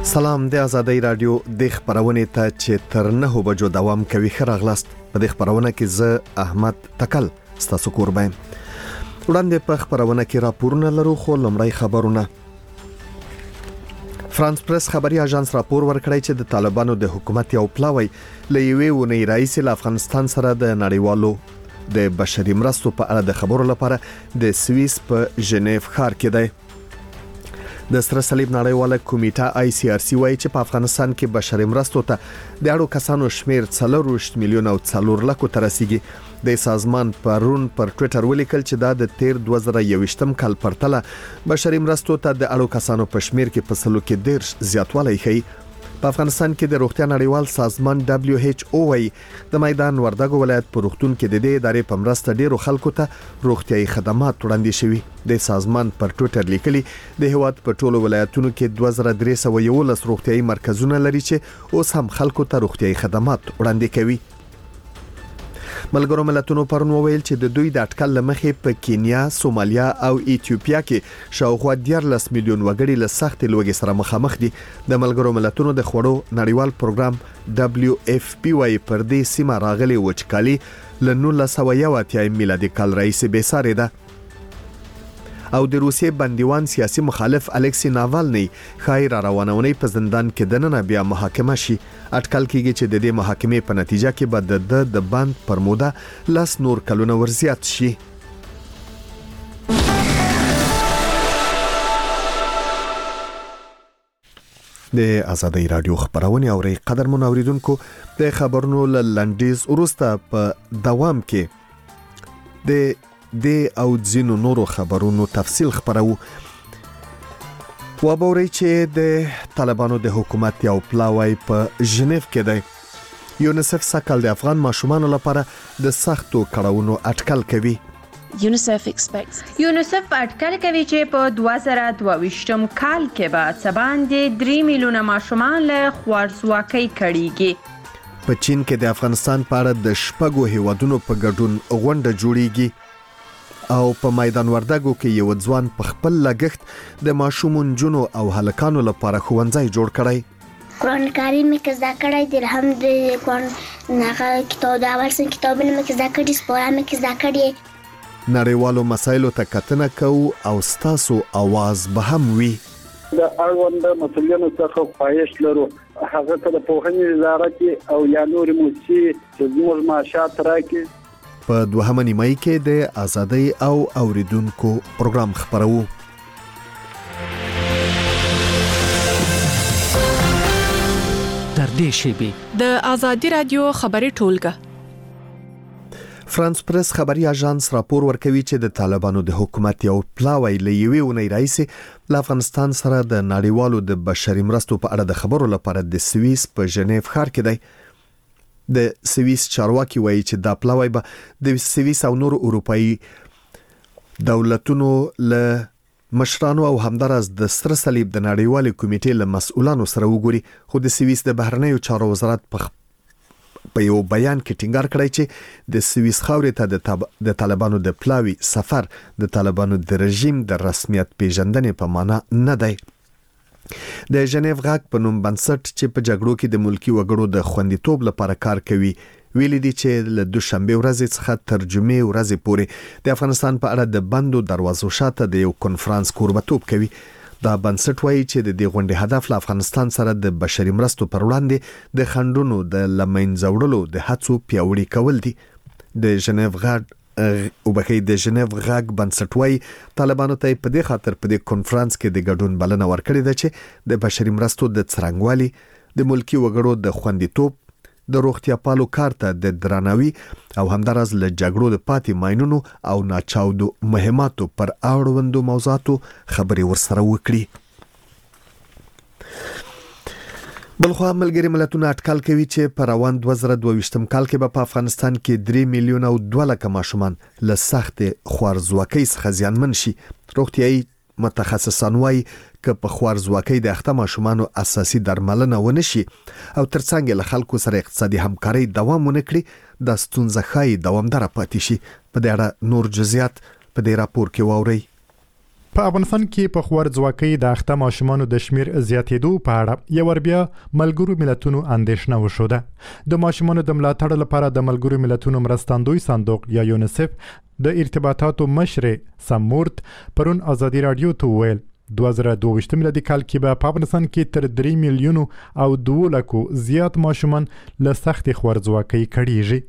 سلام د آزادۍ رادیو د خبرونه ته چې تر 9 بجو دوام کوي. خراغلاست په د خبرونه کې زه احمد تکل ستاسو قربان. وړاندې په خبرونه کې راپورونه لرو، خو لمړی خبرونه. فرانس پریس خبري اژانس راپور ورکړی چې د طالبانو د حکومت یو پلاوی له یوې ونې رئیس افغانستان سره د نړیوالو د بشري مرستو په اړه د خبرو لپاره د سویس په ژنیف ښار کې دی. د سره صلیب نړیواله کمیټه ICRC وایي چې په افغانستان کې بشري مرستو ته د اړو کسانو شمیر 4 میلیون او 4 لک ته رسیدي. د سازمان پرون پر ټوئیټر ولیکل چې دا د 2021م کال پرتله بشري مرستو ته د اړو کسانو په شمیر کې په سلو کې ډیر زیاتوالی ښيي. په افغانستان کې د روغتیا نړیوال سازمان WHO وایي د میدان وردګو ولایت په روغتون کې د دې ادارې په مرسته ډیرو خلکو ته روغتيایي خدمات وړاندې شوي. د سازمان پر ټوئیټر لیکلي د هیواد په ټولو ولایتونو کې 2311 روغتيایي مرکزونه لري چې اوس هم خلکو ته روغتيایي خدمات وړاندې کوي. ملګرو ملتونو پرون وویل چې د دوی د اټکل لمخې په کینیا، سومالیا او ایتیوپیا کې شاوخوا 14 میلیون وګړي له سخت لوږې سره مخامخ دي. د ملګرو ملتونو د خوړو نړیوال پروګرام WFP وايي پر دې سیمه راغلي وچکالي له 1980 میلادي کال راهیسې بې ساري ده. او د روسیې بندیوان سیاسي مخالف الکسی ناوالنی خیر روانونی په زندان کې دننه بیا محاکمه شي. اټکل کېږي چې د دې محاکمې په نتیجه کې به د بند پر موده لاس نور کلونه ورزیات شي. د آزادۍ رادیو خبرونه اوري. قدرمن اوریدونکو، د خبرونو لنډیز وروسته په دوام کې د او ځینو نورو خبرونو تفصیل خبرو. وبوري چې د طالبانو د حکومت یو پلاوی په ژنیف کې دی. یونیسف سکل د افغان ماشومانو لپاره د سختو کړهونو اټکل کوي. یونیسف اټکل کوي چې په 2022م کال کې به څباندې 3 میلیونه ماشومان له خوارځواکۍ کړيږي. په چین کې د افغانستان په اړه د شپږو هیوادونو په ګډون غونډه جوړیږي. او په میدان وردګو کې یو ځوان په خپل لګښت د ماشومون جنو او هلکانو لپاره ښوونځی جوړ کړی. قرآن کریم کې زده کړی د الحمد قرآن نه کتاب د اول سن کتابونه مې زده کړی، سپاره مې زده کړی. نړیوالو مسایلو ته کتنه کوو او ستاسو आवाज به هم وي. د اړوند مسؤلیتونو څخه خواهش لرو هغه ته د پوهنې وزارت او یا نور موسسې چې زموږ معاشات راکړي. په دوهمه نیمایي کې د آزادۍ او اوریدونکو پروګرام خبرو. تر دې شیبه د آزادۍ رادیو خبري ټولګه. فرانس پریس خبري اژانس راپور ورکوي چې د طالبانو د حکومت یو پلاوی له یوې ونې رئیس له افغانستان سره د نړیوالو د بشري مرستو په اړه د خبرو لپاره د سویس په ژنیف ښار کې دی. د سویس چارواکي وایي چې دا پلاوی به د سویس او نورو اروپאי دولتونو له مشرانو او همدارس د سره صلیب د نړیوالې کمیټې له مسؤلانو سره وګوري. خو د سویس د بهرنیو چارو وزارت په یو بیان کې ټینګار کړی چې د سویس خاورې ته د طالبانو د پلاوی سفر د طالبانو د رژیم د رسمیت پیژندنې په معنا نه دی. د ژنیف غاک په نوم بنسټ چې په جګړو کې د ملکی وګړو د خوندیتوب لپاره کار کوي ویلي دي چې له دوشنبه ورځې څخه تر جمعې ورځې پورې د افغانستان په اړه د بندو دروازو شاته د یو کنفرانس کوربتوب کوي. دا بنسټ وایي چې د دې غونډې هدف له افغانستان سره د بشري مرستو پر وړاندې د خنډونو د لمنځه وړلو د هڅو پیاوړي کول دي. د ژنیف غاک د ژنیف غاک بنسټ وایي طالبانو ته په دې خاطر په دې کنفرانس کې د ګډون بلنه ورکړې ده چې د بشري مرستو د څرنګوالي، د ملکی وګړو د خوندیتوب، د روغتیا پالو کار ته د درناوي او همدارس له جګړو د پاتې ماینونو او ناچاودو مهماتو پر اړوندو موضوعاتو خبري ورسره وکړي. بلخو ملګری ملتونه اټکل کوي چې په روان 2022م کال کې په افغانستان کې 3 میلیون او 2 لک ماشومان له سخت خوارځواکۍ څخه زیانمن شي. روغتيایي متخصصان وايي چې په خوارځواکۍ د اخته ماشومانو اساسي درملنه ونشي او ترڅنګ له خلکو سره اقتصادي همکاري دوام ونکړي د ستونزه خای دوامدار پاتې شي. په دې اړه نور جزئیات په دې راپور کې واوري. په افغانستان کې په خوارځواکۍ د اخته ماشومانو د شمیر زیاتېدو په اړه یو ور بیا ملګرو ملتونو اندېښنه وښوده. د ماشومانو د ملاتړ لپاره د ملګرو ملتونو مرستندوی صندوق یا یونیسف د ارتباطاتو مشر سمورت پرون ازادي رادیو ته وویل 2022 میلادي کال کې به په افغانستان کې تر 3 میلیونو او 2 لکو زیات ماشومان له سختې خوارځواکۍ کړيږي.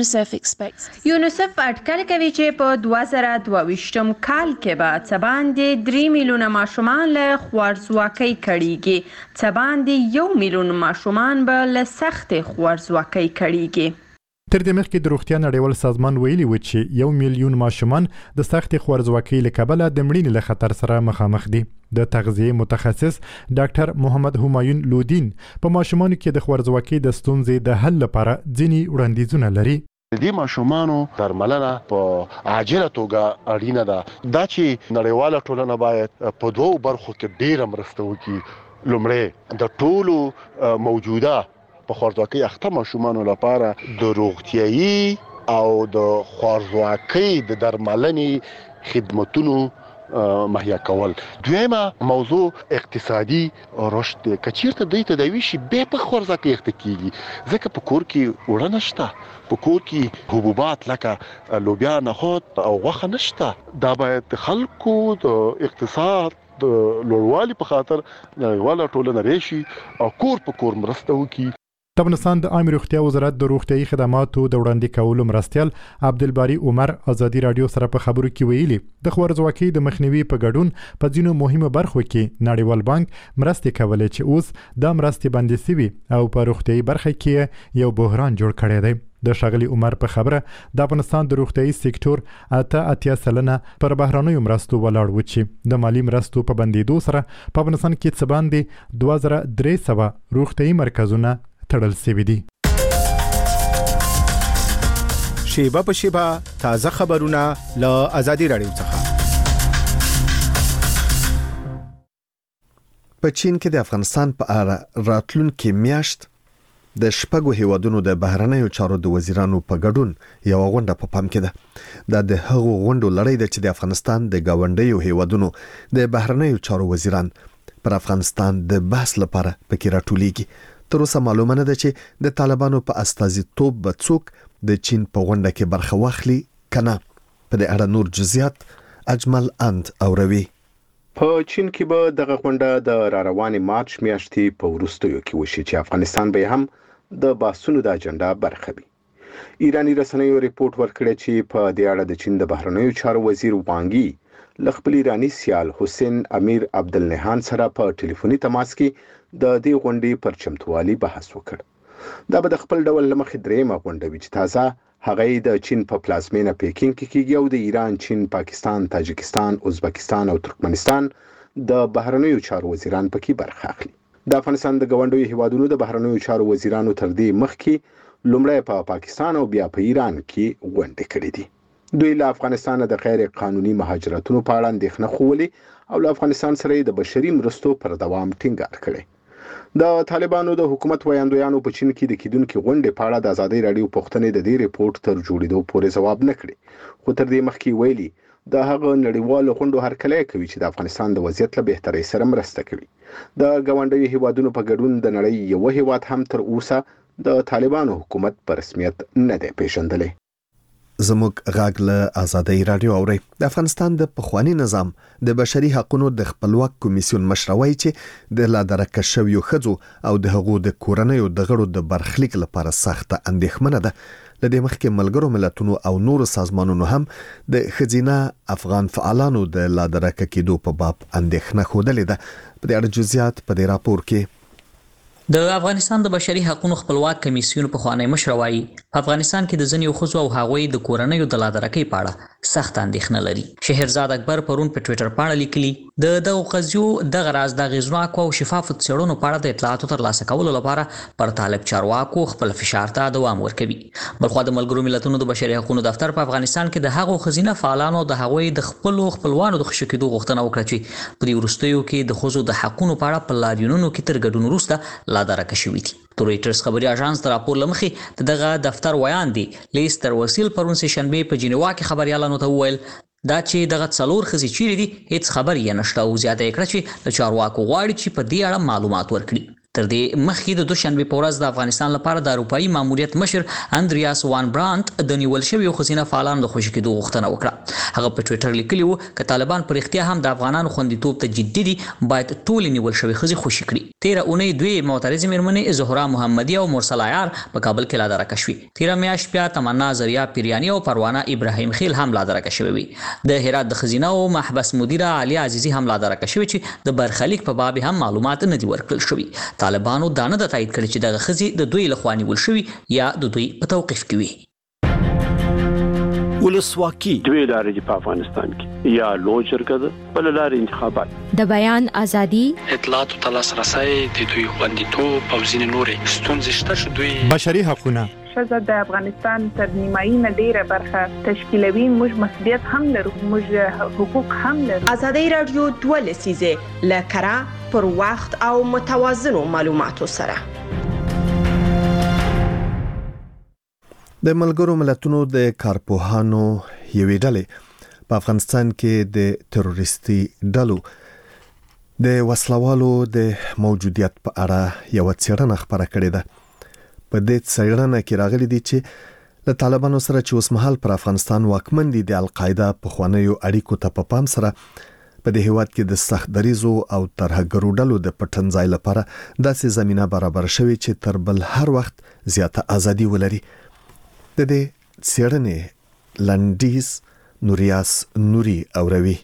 یونیسف اټکل کوي چې په 2022 کال کې به څه باندې 3 میلیونه ماشومان له خوارځواکۍ کړيږي. څه باندې 1 میلیون ماشومان به له سختې خوارځواکۍ کړيږي. تر دې مخکې د روغتیا نړیوال سازمان ویلي و چې 1 میلیون ماشومان د سختې خوارځواکۍ له کبله د مړینې له خطر سره مخامخ دي. د تغذیه متخصص ډاکټر محمد همایون لودین په ماشومانو کې د خوارځواکۍ د ستونزې د حل لپاره ځینې وړاندیزونه لري. د دې ماشومانو درملنه په عاجله توګه اړینه ده. دا چې نړیواله ټولنه باید په دوو برخو کې ډېره مرسته وکړي. لومړی د ټولو موجوده په خوارځواکۍ اخته ماشومانو لپاره د روغتيایي او د خوارځواکۍ د درملنې خدماتونو مهیا کول. دویمه موضوع اقتصادي رشد دی. کچیرته دوی تداوی شي به په خوارځواکۍ اخته کیږي ځکه په کور کې وړه نشته، په کور کې حبوبات لکه لوبیا، نخود او غوښه نشته. دا باید خلکو د اقتصاد د لوړوالي په خاطر نړیواله ټولنه راشي او کور په کور مرسته وکړي. د افغانستان د عامه روغتیا وزارت د روغتیايي خدماتو د وړاندې کولو مرستیال عبدالباری عمر ازادي رادیو سره په خبرو کې ویلي د خوارځواکۍ د مخنیوي په ګډون په ځینو مهمه برخو کې نړیوال بانک مرستې کولې چې اوس د مرستې بندي سوي او په روغتیايي برخه کې یو بحران جوړ کړی دی. د ښاغلي عمر په خبره د افغانستان د روغتیايي سکتور 80% پر بهرانیو مرستو ولاړ و چې د مالی مرستو په بندیدو سره په افغانستان کې څه باندې 2300 روغتیايي مرکزونه تړل شوي دي. شیبه په شیبه تازه خبرونه له ازادي رادیو څخه. په چین کې د افغانستان په اړه راتلونکي میاشت د شپږو هیوادونو د بهرنیو چارو د وزیرانو په ګډون یو غونډه په پام کې ده. د هغو غونډو لړۍ ده چې د افغانستان د گاونډیو هیوادونو د بهرنیو چارو وزیران پر افغانستان د بحث لپاره پکې راټولیږي. تر اوسه معلومه نه ده چې د طالبانو په استازیتوب به څوک د چین په غونډه کې برخه واخلي کنه. په دې اړه نور جزئیات اجمل اند اوروي. په چین کې به دغه غونډه د راروانې مارچ میاشتې په وروستیو کې وشي چې افغانستان به هم د بحثونو د اجنډا برخه وي. ایرانی رسنیو ریپورت ورکړی چې په دې اړه د چین د بهرنیو چارو وزیر وانګي له خپل ایرانی سیال حسین امیر عبدالنهان سره په ټلیفوني تماس کې د دې غونډې پر چمتووالي بحث وکړ. دا به د خپل ډول لمخې درېمه غونډه وي چې تازه هغه د چین په پلازمینه پیکینګ کې کیږي او د ایران، چین، پاکستان، تاجکستان، ازبکستان او ترکمنستان د بهرنیو چارو وزیران پکې برخه اخلي. د افغانستان د ګاونډیو هیوادونو د بهرنیو چارو وزیرانو تر دې مخکې لومړی په پاکستان او بیا په ایران کې غونډې کړې دي. دوی له افغانستان د غیر قانوني مهاجرتونو په اړه اندېښنه ښودلې او له افغانستان سره د بشري مرستو پر دوام ټینګار کړی. د طالبانو د حکومت ویاندویانو په چین کې د کیدونکو غونډې په اړه د ازادي رادیو پوښتنې د دې ریپورت تر جوړېدو پورې ځواب نه کړی، خو تر دې مخکې ویلي د هغه نړیوالو غونډو هرکلی کوي چې د افغانستان د وضعیت له بهترۍ سره مرسته کوي. د ګاونډیو هیوادونو په ګډون د نړۍ یو هیواد هم تر اوسه د طالبانو حکومت په رسمیت نه دی پیژندلی. زموږ غاګ له ازادي رادیو اوري. د افغانستان د پخوانی نظام د بشري حقوقو د خپلواک کمیسیون مشروي چې د لادرکه شویو خځو او د حقوقو د کورنیو د غړو د برخلیک لپاره سخته اندېښمنه ده. لدې مخکې ملګرو ملتونو او نور سازمانونو هم د خزینه افغان فعالانو د لادرکه کېدو په باب اندېښنه خوده ده. په دې اړه جزئیات په دې راپور کې. د افغانستان د بشري حقوقو خپلواک کمیسیون په خوانی مشروي په افغانستان کې د ځینې خصوصو او هغوی د کورنیو د لادرکۍ په اړه سخت اندېښنه لري. شهرزاد اکبر پرون په ټوئیټر باندې لیکلي د دغه قضیو د غراز د غیزناک او شفاف څېړنو په اړه د اطلاعاتو ترلاسه کولو لپاره پر طالب چارواکو خپل فشار ته دوام ورکوي. بلخو د ملګرو ملتونو د بشري حقوقو دفتر په افغانستان کې د هغو خزینه فعالانو د هغوی د خپلوانو د خوشی کېدو غوښتنه وکړه چې په دې وروستیو کې د خصوصو د حقوقو په اړه په لاریونونو کې تر ګډون وروسته لادرکه شوي دي. د رويټرز خبري اژانس د راپور لمخې دغه دفتر ویان دي لیستر وسیل پرون سه شنبه په جنیوا کې خبريالانو ته وویل دا چې دغه څلور ښځې چیرې دي هیڅ خبر یې نشته او زیاته یې کړه چې د چارواکو غواړي چې په دې اړه معلومات ورکړي. تر دې مخکې د دوشنبه په ورځ د افغانستان لپاره د اروپایي ماموریت مشر اندریاس وان برانت د نیول شویو ښځینه فعالانو د خوشي کېدو غوښتنه وکړه. هغه په ټویټر لیکلی وو چې طالبان په رښتیا هم د افغانانو خوندیتوب ته جدي دي باید ټول نیول شوی ښځې خوشي کړي. تیره اونۍ دوی معترضې مېرمنې زهرا محمدي او مرسل عیار په کابل کې لادرکه شوې. تیره میاشت بیا تمنا زریا پیریانی او پروانه ابراهیم خیل هم لادرکه شوې وي. د هرات د ښځینه او محبس مدیره عالیه عزیزي هم لادرکه شوې چې د برخلیک په باب هم معلومات نه دي ورکړل شوي. طالبانو دا نه تایید کړي چې دغه ښځې د دوی لخوا نیول شوي یا د دوی په توقیف کې وي. ولسواکي دوی لارې په افغانستان کې یا لوی جرګه ده بل لارې انتخابات د بیان ازادي اطلاعات او لاسرسي د دوی خوندیتوب او ځینې نورې ستونزې شته چې دوی بشري حقوقونه ښځه د افغانستان تر نیمایي نه ډیره برخه تشکیلوي. موږ مسؤلیت هم لرو، موږ حقوق هم لرو. ازادي رادیو 2 لسیزه لکره پر وخت او متوازنو معلوماتو سره د ملګرو ملتونو د کارپوهانو یوې ډلې په افغانستان کې د تروریستي ډلو د وسلوالو د موجودیت په اړه یو څېړنه خبره کړې ده. په دې څېړنه کې راغلي دي چې له طالبانو سره چې اوس مهال پر افغانستان واکمن دي د القاعده په خوانیو اړیکو ته په پام سره په دې هیواد کې د سخت دریزو او ترهګرو ډلو د پټنځای لپاره داسې زمينه برابر شوې چې تر بل هر وخت زیاته ازادي ولري. د دې څېړنې لنډیز نوریاس نوري اوروي.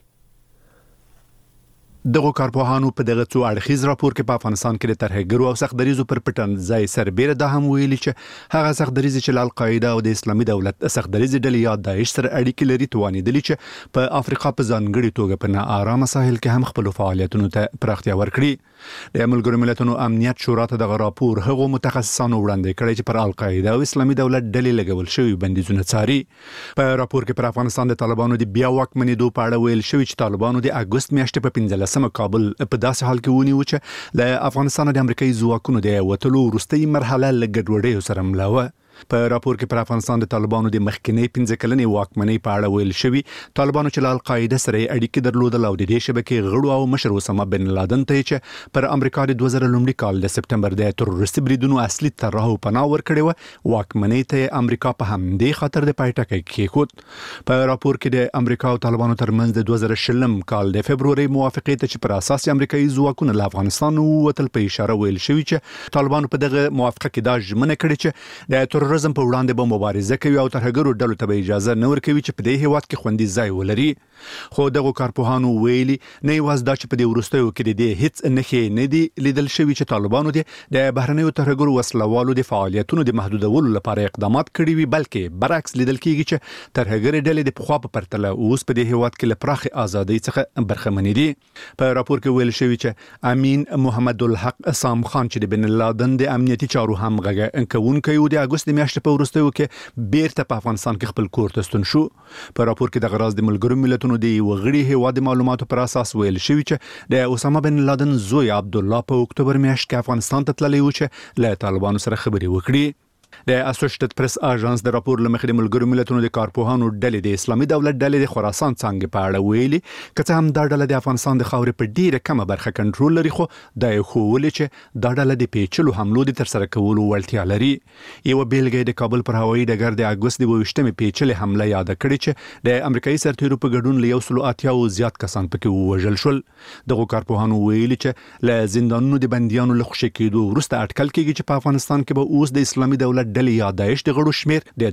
دغه کارپوهانو په دغه څو اړخیز راپور کې په افغانستان کې د ترهګرو او سختدریزو پر پټنځای سربېره دا هم ویلي چې هغه سختدریزي چې القاعده او د اسلامي دولت سختدریزي ډلې یا داعش سره اړیکې لري توانیدلي چې په افریقا په ځانګړي توګه په ناآرامه ساحل کې هم خپل فعالیتونو ته پراختیا ورکړي. د ملګرو ملتونو امنیت شورا ته دغه راپور هغو متخصصانو وړاندې کړی چې پر القاعده او اسلامي دولت ډلې لګول شوی بندیزونه څاري. په راپور کې پر افغانستان د طالبانو د بیا واکمنېدو په اړه ویل شوی چې طالبانو د اګوست میاشتې په 15 کابل په داسې حال کې ونیو چې له افغانستان د امریکایي ځواکونو د وټلو وروستۍ مرحله له ګډوډۍ سره ملاوه. په راپور کې پر افغانستان د طالبانو د مخکنی 15 کلنې واکمنۍ په اړه ویل شوی طالبانو چې له القاعده سره اړیکې درلودل او د دې شبکې غړو او مشر اسامه بن لادن ته چې پر امریکا د 2000 کال د سپټمبر د تروریستي بریدونو اصلي طرح او پناه ورکړی و واکمنۍ ته امریکا په همدې خاطر د پایټکې کېښود. په راپور کې د امریکا او طالبانو ترمنځ د 2020 کال د فبرवरी موافقې ته چې پر اساس امریکایي ځواکونه له افغانستان ووتل په اشاره ویل شوی چې طالبانو په دغه موافقه کې دا ژمنه کړې چې د تروریزم په وړاندې به مبارزه کوي او ترهګرو ډلو ته به اجازه نه ورکوي چې په دې هیواد کې خوندي ځای ولري. خو دغه کارپوهانو ویلي نه یوازې دا چې په دې وروستیو کې د هیڅ نښې نه دي لیدل شوي چې طالبانو د بهرنیو ترهګرو وسلوالو د فعالیتونو د محدودولو لپاره اقدامات کړي وي، بلکې برعکس لیدل کیږي چې ترهګري ډلې د پخوا په پرتله اوس په دې هیواد کې له پراخې ازادۍ څخه برخمنې دي. په راپور کې ویل شوی چې امین محمد الحق سام خان چې د بن لادن د امنیتي چارو هم غږ کوونکی و د اګوست میاشتې په وروستیو کې بیرته په افغانستان کې خپل کور ته ستون شو. په راپور کې د غراض د ملګرو ملتونو د وغړي هیواد معلوماتو پر اساس ویل شوی چې د اسامه بن لادن زوی عبد الله په اکتوبر میاشت کې افغانستان ته تللی و چې له طالبانو سره خبرې وکړي. د اسوسییټډ پریس اژانس د راپور لمخې د ملګرو ملتونو د کارپوهانو ډلې د اسلامي دولت ډلې د خراسان څنګه په اړه ویلي کته هم دا ډله د افغانستان د خاورې په ډیره کمه برخه کنټرول لري، خو دا یو خولې چې دا ډله د پیچلو حملو د تر سره کولو وړتیا لري. یو بیلګه د کابل پر هوایي ډګر د اګوست د 28مې پیچلې حمله یاد کړې چې د امریکایي سرتیرو په ګډون له 180 زیات کسان پکې وژل شول. دغه کارپوهانو ویلي چې له زندانونو د بنديانو له خوشي کېدو وروسته اټکل کېږي چې په افغانستان کې به اوس د اسلامي دولت ډلې یا داعش د غړو شمیر د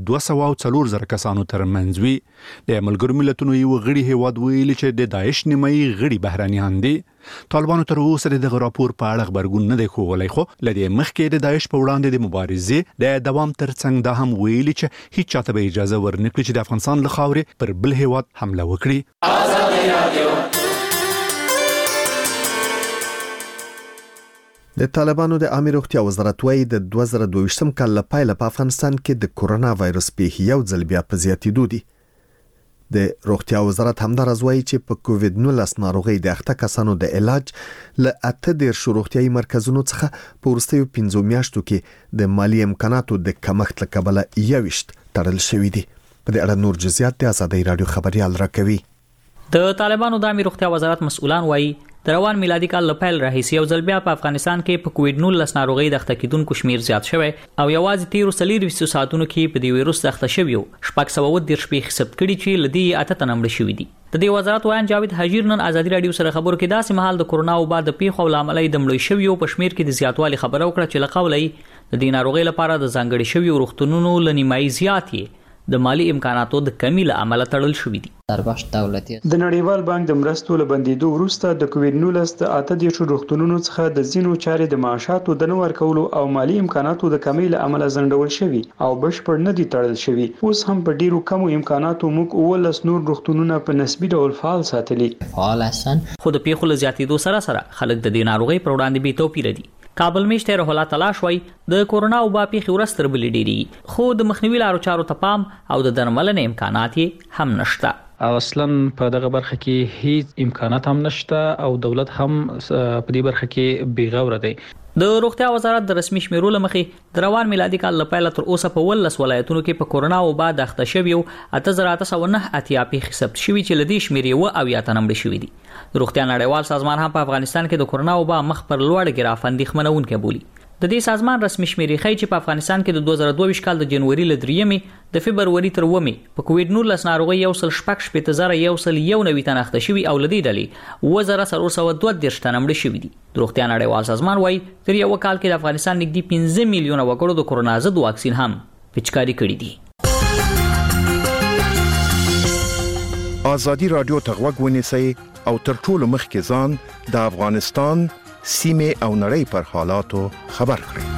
2240 کسانو ترمنځ وي. د ملګرو ملتونو یو غړي هیواد ویلي چې د داعش نیمایي غړي بهرانيان دي. طالبانو تر اوسه د راپور په اړه خبرګون نه دی خوغلی، خو لدې مخکې د داعش په وړاندې د مبارزې د دوام ترڅنګ دا هم ویلي چې هیڅ چاته به اجازه ورنکړي چې د افغانستان له خاورې پر بل هیواد حمله وکړي. آزادي رادیو د طالبانو د عامه روغتیا وزارت وايي د 2022 کال لپاره په افغانستان کې د کورونا وایرس پیښې یو ځل بیا په زیاتېدو دي. د روغتیا وزارت همدارز وايي چې په کووډ 19 ناروغي د اخته کسانو د علاج له 18 روغتیايي مرکزونو څخه په وروستیو 15 میاشتو کې د مالی امکاناتو د کمښت له کبله 21 تړل شوی دي. په دې اړه نور جزئیات د ازادي رادیو خبريال راکوي. د طالبانو د عامه روغتیا وزارت مسؤلان وایي د روان میلادي کال لپاره راهیسي یو ځل بیا په افغانستان کې په کووډ-19 ناروغي د اخته کېدونکو شمیر زیات شوی او یوازې 13 ساعتونو کې په دې وایروس اخته شوی 630 حساب کړي چې لدی اته تنمړ شوی دي. د دې وزارت وایي جاوید حجیر نن ازادي رادیو سره خبرو کې داسې مهال د کورونا او بعد پیښو لامل د مړی شوی په شمیر کې د زیاتوالي خبره وکړه چې لقولې د دې ناروغي لپاره د ځانګړي شوی روغتونونو لنیمای زیاتې د مالی امکاناتو د کمی له امله تړل شوې دي. د نړیوال بانک د مرستو له بندیدو وروسته د کووډ-19 د 18 روغتونونو څخه د ځینو چارې د معاشاتو د نه ورکولو او مالی امکاناتو د کمی له امله ځنډول شوي او بشپړ نه دي تړل شوي. اوس هم په ډیرو کمو امکاناتو موږ 19 نور روغتونونه په نسبي ډول فعال ساتلي. خو د پیښو له زیاتېدو سره خلک د دې ناروغي پر وړاندې بې توپیره دي. کابل میشته روح الله تلاش وای د کورونا او با پیښې ورستر بل ډیری خو د مخنیوي لارو چارو ته پام او د درملنې امکانات هم نشته. او اصلا په دغه برخه کې هیڅ امکانات هم نشته او دولت هم په دې برخه کې بیغوره دی. د روغتیا وزارت د رسمي شمیرو لمخې د روان میلادي کال لپاره تر اوسه په 19 ولایتونو کې په کورونا او بعد اخته شوی 8909 پیښې ثبت شوي چې لدی شمیرې و او یا تنمړ شوي دي. روغتیا نړیوال سازمان هم په افغانستان کې د کورونا او بعد مخ پر لوړ ګراف اندېښمنونکي بولي. د دې سازمان رسمي شمیرې ښیي چې په افغانستان کې د 2022 کال د جنوري له 3 د فبروري تر 9 په کووډ-19 ناروغي 1.8 تن اخته شوي او لدی ډلې 2432 تن مړ شوي دي. د روغتیا نړیوال سازمان وايي تر یو کال کې د افغانستان نږدې 15 میلیونه وګړو د کورونا ضد واکسین هم پچکاري کړي دي. ازادي رادیو ته غوږ ونیسئ او تر ټولو مخکې ځان د افغانستان سیمه او نړۍ پر حالاتو خبر کړئ.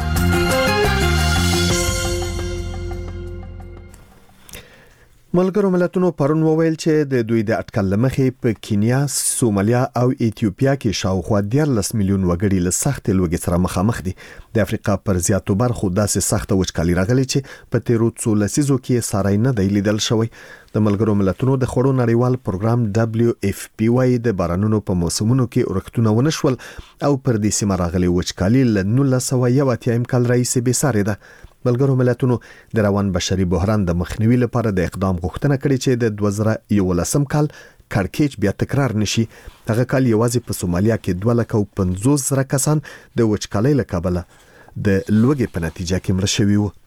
ملګرو ملتونو پرون وویل چې د دوی د اټکل لمخې په کینیا، سومالیا او ایتیوپیا کې شاوخوا 13 میلیون وګړي له سخت لوږې سره مخامخ دي. د افریقا پر زیاتو برخو داسې سخت وچکالي راغلي چې په تیرو 13 لسیزو کې سارای نه دی لیدل شوی. د ملګرو ملتونو د خوړو نړیوال پروګرام WFP وايي د بارانونو په موسمونو کې ورښتونه ونشول او پر دې سیمه راغلي وچکالي له 1980 کال راهیسې بې ساري ده. ملګرو ملتونو د روان بشري بحران د مخنیوي لپاره د اقدام غوښتنه کړې چې د 2011 کال کړکېچ بیا تکرار نشي. هغه کال یوازې په سومالیا کې 250,000 کسان د وچکالۍ له کبله د لوږې په نتیجه کې مړه شوي وو.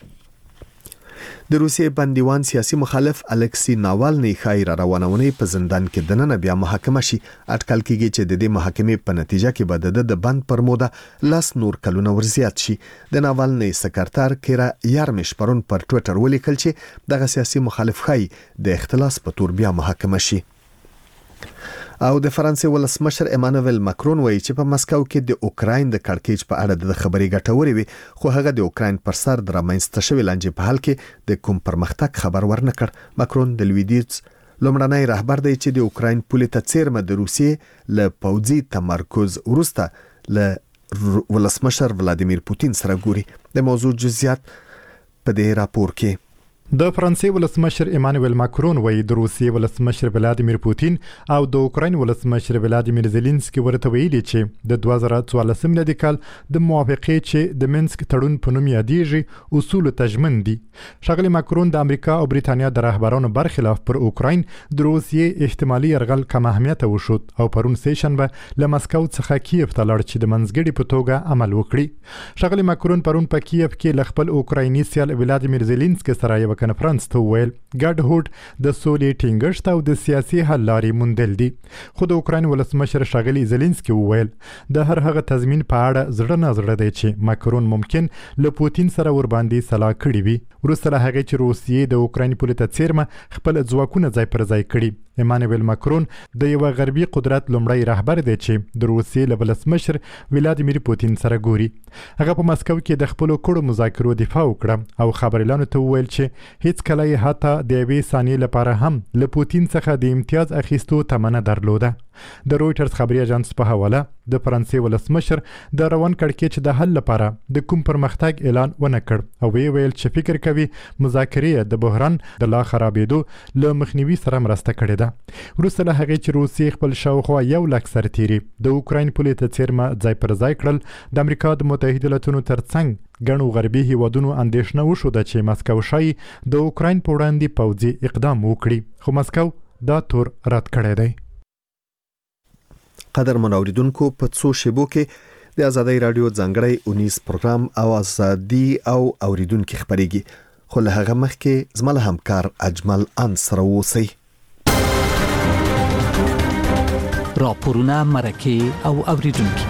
د روسیې بندیوان سیاسي مخالف الکسی ناوالنی خیر روانونی په زندان کې دننه بیا محاکمه شي. اټکل کېږي چې د دې محاکمې په نتیجه کې به د بند پر موده 10 نور کلونه ورزیات شي. د ناوالنی سکرټر کیرا یارمش پرون پر ټوئیټر ولیکل چې دغه سیاسي مخالف خای د اختلاس په تور بیا محاکمه شي. او د فرانسې ولسمشر ایمانوئل ماکرون وایي چې په مسکو کې د اوکراین د کړکېچ په اړه د خبري ګټوري وي، خو هغه د اوکراین پر سر د رامنځته شوی لانجې په حل کې د کوم پرمختګ خبر ورنکړ. ماکرون د لویدیځ لومړنی رهبر دی چې د اوکراین پولې ته څیرمه د روسیې له پوځي تمرکز وروسته له ولسمشر ولادیمیر پوتین سره ګوري. د موضوع جزئیات په دې راپور کې. د فرانسې ولسمشر ایمانوئل ماکرون وایي د روسیې ولسمشر ولادیمیر پوتین او د اوکراین ولسمشر ولادیمیر زيلنسکي ورته ویلي چې د 2014 میلادي کال د موافقې چې د منسک تړون په نوم یادېږي اصول تجمن دي. ښاغلي ماکرون د امریکا او بریتانیا د رهبرانو برخلاف پر اوکراین د روسیې احتمالي يرغل کم اهمیت وشود او پرون سیشنبه له مسکو څخه کیف ته لاړ چې د منځګړي په توګه عمل وکړي. ښاغلي ماکرون پرون په کیف کې ل خپل اوکرایني سیال ولادیمیر زيلنسکي سره کنفرانس ته ویل ګډ هوډ د سولې ټینګښت او د سیاسي حل لارې موندل دي. خو د اوکراین ولسمشر ښاغلي زيلنسکي وویل د هر هغه تضمین په اړه زړه نه زړه دی چې ماکرون ممکن له پوتین سره ور باندې صلاح کړي وي. وروسته له هغې چې روسیې د اوکراین پولې ته څیرمه خپل ځواکونه ځای پر ځای کړي. ایمانوئل ماکرون د یو غربي قدرت لومړی رهبر دی چې د روسیې له ولسمشر ولادیمیر پوتین سره ګوري. هغه په مسکو کې د خپل کړو مذاکرو دفاع وکړه او خبريالانو ته وویل چې هیڅ کله حتی د یوې ثانیې لپاره هم له پوتین څخه د امتیاز اخیستو تمنه درلوده. د رويټرز خبري اژانس په حواله د فرانسې ولسمشر د روان کړکېچ د حل لپاره د کوم پرمختګ اعلان ونه کړ او ویل چې فکر کوي مذاکرې د بحران د لا خرابېدو له مخنیوي سره مرسته کړې ده. وروسته له هغې چې روسیې خپل شاوخوا 1 لک سرتیري د اوکراین پولې ته څیرمه ځای پر ځای کړل، د امریکا د متحده ایالاتونو ترڅنګ ګڼو غربي هیوادونو اندېښنه وښوده چې مسکو شايي د اوکراین په وړاندې پوځي اقدام وکړي، خو مسکو دا تور رد کړی دی. قدر منوریدونکو په څو شیبو کې د آزادۍ رادیو ځانګړی اونیز پروګرام او ازادي او اوریدونکو خبرېږي، خو له هغه مخکې زما له همکار اجمل انصر اوسئ. راپورونه، مرکې او اوریدونکو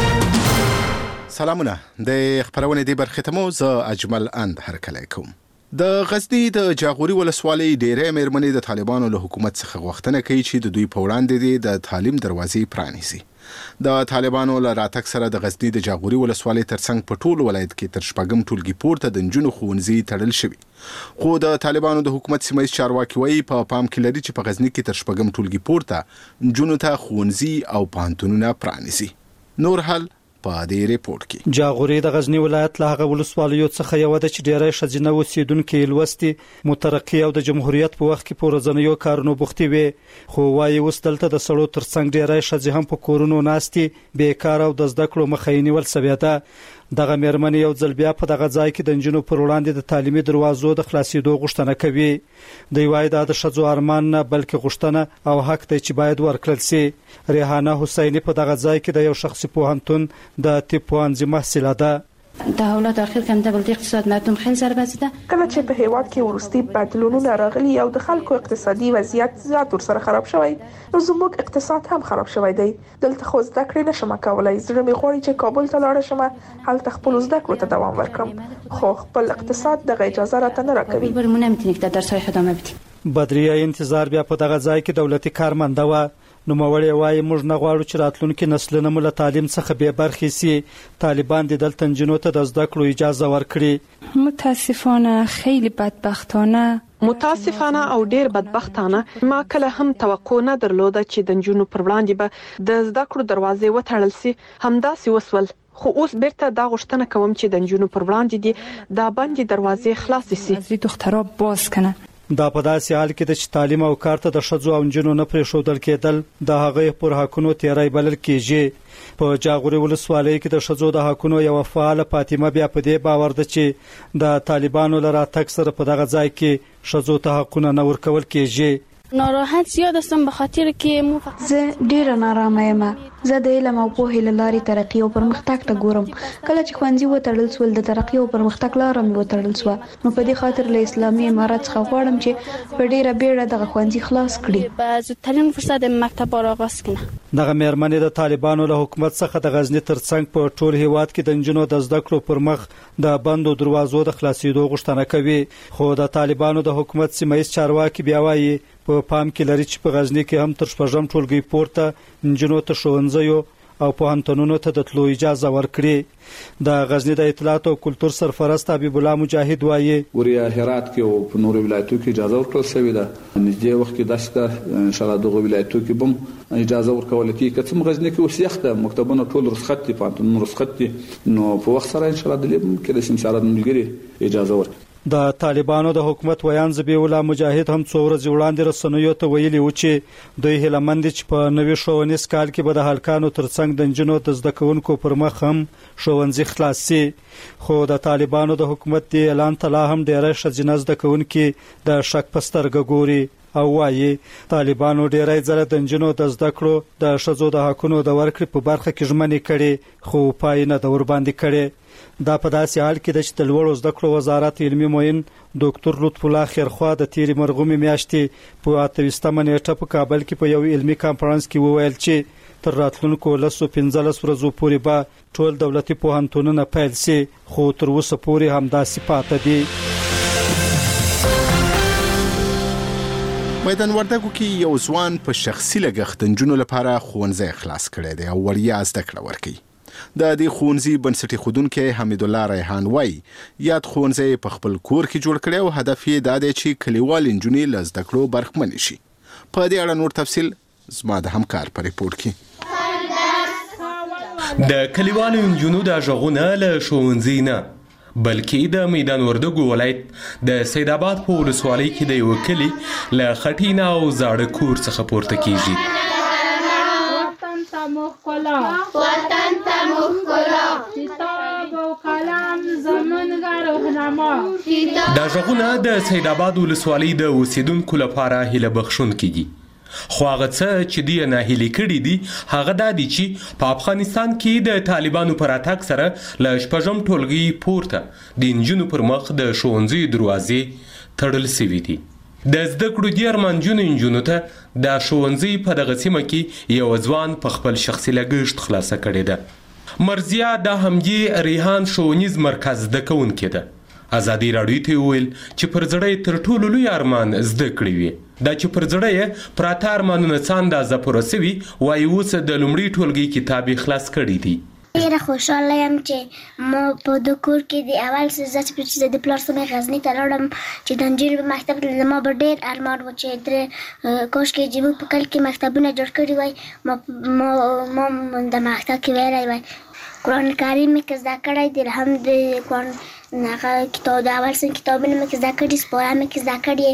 سلامونه. د خبرونه دی برخه ته مو زه اجمل اند هرکلی کوم. د غزنی د جاغوري ولسوالۍ ډېرې مېرمنې د طالبانو له حکومت څخه غوښتنه کوي چې د دوی په وړاندې د تعلیم دروازې پرانیزي. د طالبانو له راتګ سره د غزنی د جاغوري ولسوالۍ ترڅنګ په ټول ولایت کې تر شپږم ټولګي پورته د نجونو ښوونځي تړل شوي، خو د طالبانو د حکومت سیمایي چارواکي وایي په پام کې لري چې په غزنی کې تر شپږم ټولګي پورته نجونو ته ښوونځي او پوهنتونونه پرانیزي. نور حل په دې ریپورت کې. جاغوري د غزنی ولایت له هغه ولسوالیو څخه یو د چې ډېری ښځینه اوسیدونکو لوستي، مترقي او د جمهوریت په وخت کې په ورځنیو کارونو بوختي وي، خو وايي اوس دلته د سړو ترڅنګ ډېری ښځې هم په کورونو ناستي، بیکار او د زده کړو مخه یې نیول سوې ده. دغه مېرمنې یو ځل بیا په دغه ځای کې د نجونو پر وړاندې د تعلیمي دروازو د خلاصېدو غوښتنه کوي. دوی وايي دا د ښځو ارمان نه بلکې غوښتنه او حق دی چې باید ورکړل سي. ریحانه حسینی په دغه ځای کې د یو شخصي پوهنتون د طب پوهنځي محصله ده. تحولات اخیر کم د بلدی اقتصاد مردم خیلی ضربه زده. کله چې په هیواد کې ورستي بدلونونه راغلي او د خلکو اقتصادي وضعیت زیات ورسره خراب شوی، نو زموږ اقتصاد هم خراب شوی دی. دلته خو زده کړې نشم کولای، زړه مې غواړي چې کابل ته لاړ شم، هلته خپل زده کړو ته دوام ورکړم، خو خپل اقتصاد دغه اجازه راته نه راکوي. برمون نمیتونی که در درس‌های ادامه بدی. بدریه انتظار بیا په دغه ځای کې دولتي کارمنده و. نو موري وايي موږ نه غواړو چې راتلونکي نسلونه مل تعلیم څخه به برخې سي. طالبان د دلته نجونو ته د زده کړو اجازه ورکړي. متاسفانه خیلی بدبختانه او ډیر بدبختانه ما کله هم توقع نه درلوده چې د نجونو پر وړاندې به د زده کړو دروازې وتړل سي. همداسې وسول، خو اوس بیرته دا غوښتنه کوم چې د نجونو پر وړاندې دي دا باندې دروازې خلاصې سي. از دخترها باز کنه. دا په داسې حال کې د تعلیم او کار ته د ښځو او نجونو نه پرېښودل کېدل د هغې پر حقونو تیری بلل کېږي. په جاغوري ولسوالۍ کې د ښځو د حقونو یو فعال فاطمه بیا په دې باور ده چې د طالبانو له راتګ سره په دغه ځای کې ښځو ته حقونه نه ورکول کېږي. ناراحت زیاد هستم به خاطر که زه ډیره نارامه یم. زه د علم او پوهې له لارې ترقی او پرمختګ ته ګورم. کله چې ښوونځي وتړل سول د ترقی او پرمختګ لاره مې وتړل سو، نو په دې خاطر له اسلامي امارت څخه غواړم چې په ډیره بیړه دغه ښوونځي خلاص کړي. به زودترین فرصت مکتب آغاز کړي. دغه مېرمنې د طالبانو له حکومت څخه د غزنی ترڅنګ په ټول هیواد کې د نجونو د زده کړو پر مخ د بندو دروازو د خلاصېدو غوښتنه کوي، خو د طالبانو د حکومت سیمایي چارواکي بیا وايي په پام کې لري چې په غزنی کې هم تر شپږم ټولګي پورته نجونو ته ښوونځیو او پوهنتونونو ته د تلو اجازه ورکړي. د غزنی د اطلاعات او کلتور سرپرست حبیب الله مجاهد وايي وریا هرات کې او په نورو ولایتونو کې اجازه ورکړل شوې ده. نږدې وخت کې داسته ان شاء الله دغه ولایتونو کې بم اجازه ورکول کېږي. که څومره غزنی کې وسیخته مکتبونه ټول رخصت دي، پوهنتونونه رخصت دي، نو په وخت سره ان شاء الله د لیب کې د سمسارت ملګری اجازه ورکړي. د طالبانو د حکومت ویان ذبیح الله مجاهد هم څو ورځې وړاندې رسنیو ته ویلي و چې دوی هیلمند چې په نوي ښوونیز کال کې به د هلکانو ترڅنګ د نجونو د زده کوونکو پر مخ هم ښوونځي خلاص سي. خو د طالبانو د حکومت دی اعلان ته لا هم ډېری ښځینه زده کوونکي د شک په سترګه ګوري او وايي طالبانو ډېری ځله د نجونو د زده کړو د ښځو د حقونو د ورکړې په برخه کې ژمنې کړي، خو پای نه د ورباندې کړي. دا په داسې حال کې د چې د لوړو زده کړو وزارت علمي معین ډاکټر لطف الله خیرخوا د تیرې مرغومې میاشتې په 28مه نیټه په کابل کې په یو علمي کانفرنس کې وویل چې تر راتلونکو 15 ورځو پورې به ټول دولتي پوهنتونونه پیل شي، خو تر اوسه پورې همداسې پاتې دي. میدان وردګو کې یو ځوان په شخصي لګښت نجونو لپاره ښوونځی خلاص کړی دی او وړیا زده کړه ورکوي. د دې ښوونځي بنسټي ښودونکی حمید الله ریحان وایي یاد ښوونځی په خپل کور کې جوړ کړی او هدف یې دا دی چې کلیوال نجونې له زده کړو برخمنې شي. په دې اړه نور تفصیل زما د همکار په ریپورت کې. د کلیوالو نجونو د غږونه له ښوونځي نه بلکې د میدان وردګو ولایت د سید آباد په ولسوالۍ کې د یو کلي له خټې نه او زاړه کور څخه پورته کیږي. وطن ته مو ښکلا کتاب او قلم زمونږ رهنما. دا غږونه د سید آباد ولسوالۍ د اوسیدونکو لپاره هیله بخښونکي دي. خو هغه څه چې دوی ناهیلي کړي دي هغه دا دي چې په افغانستان کې د طالبانو پر راتګ سره له شپږم ټولګي پورته د نجونو پر مخ د ښوونځیو دروازې تړل سوي دي. د زده کړو دې ارمانجنو نجونو ته د ښوونځي په دغه سیمه کې یو ځوان په خپل شخصي لګښت خلاصه کړې ده. مرزیه د همدې ریحان ښوونیز مرکز زده کوونکې ده. ازادي راډیو ته وویل چې پر زړه یې تر ټولو لوی ارمان زده کړې وي. دا چې پر زړه یې پراته ارمانونه څه اندازه پوره سوي وایي اوس د لومړي ټولګي کتاب یې خلاص کړی دی. ډېره خوشحاله یم چې ما په د کور کې د اول څه چې د پلار سمې غزني ته لاړم چې د نجونو په مکتب کې زما به ډېر ارمان و چې کاشکې چې موږ په کلي کې مکتبونه جوړ کړي وای ما د مکتب کې ویلی وای. قرآن کریم مې که زده کړی دی هم د قرآن کتاب د اول څه کتابونه مې که زده کړي سپاره مې که زده کړي.